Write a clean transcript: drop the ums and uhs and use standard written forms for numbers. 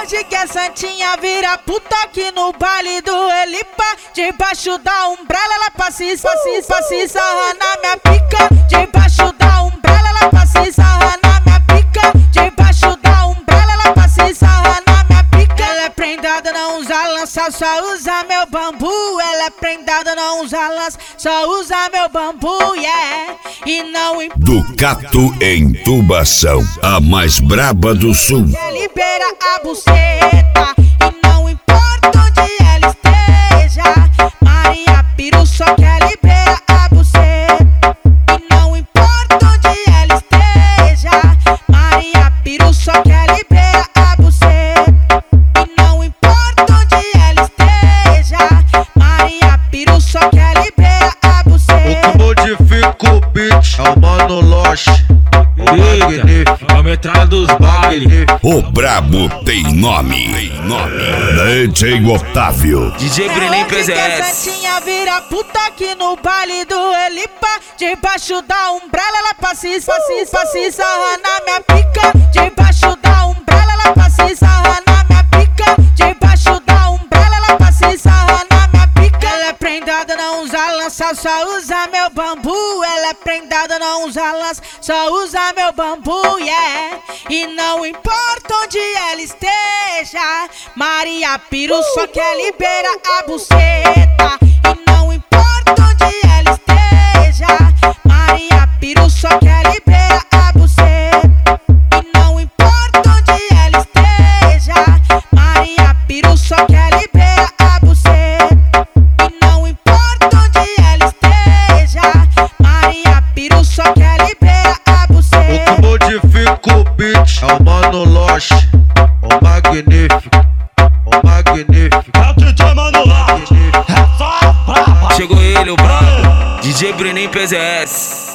Hoje que a Santinha vira puta aqui no baile do Elipa. Debaixo da umbrella ela passa e sarra na minha pica. Debaixo da umbrella ela passa e sarra na minha pica. Debaixo da umbrella ela passa e sarra na minha pica. Ela é prendada, não usa lança, só usa meu bambu. Ela é prendada, não usa lança, só usa meu bambu, yeah. E não importa. Ducato em Tubação, a mais braba do sul. Libera a buceta e não importa onde ela esteja. Maria Piru só quer liberar a buceta e não importa onde ela esteja. Maria Piru só quer liberar a buceta e não importa onde ela esteja. Maria Piru só quer liberar a buceta. O que modifica o beat é o Mano Lost. Eita, a metralha dos bailes. O brabo tem nome. DJ Otávio. DJ Brenem Hoje que a PZS. Santinha vira puta aqui no baile do Elipa. Debaixo da umbrella ela passa e sarra na minha pica. Debaixo da umbrella ela passa e sarra na minha pica. Debaixo da umbrella ela passa e sarra na minha pica. Ela é prendada, não usa lança, só usa meu bambu. Ela é prendada, não usa lança, só usa meu bambu, yeah. E não importa onde ela esteja. Maria Piru só quer liberar a buceta e não importa onde ela esteja. Maria Piru só quer liberar a buceta e não importa onde ela esteja. Maria Piru só quer liberar a buceta e não importa onde ela esteja. Maria Piru só quer liberar a buceta. O que modifica o beat é o Mano Lost. O magnífico. É o DJ Mano Lost. Chegou ele, o brabo. DJ Brenem PZS.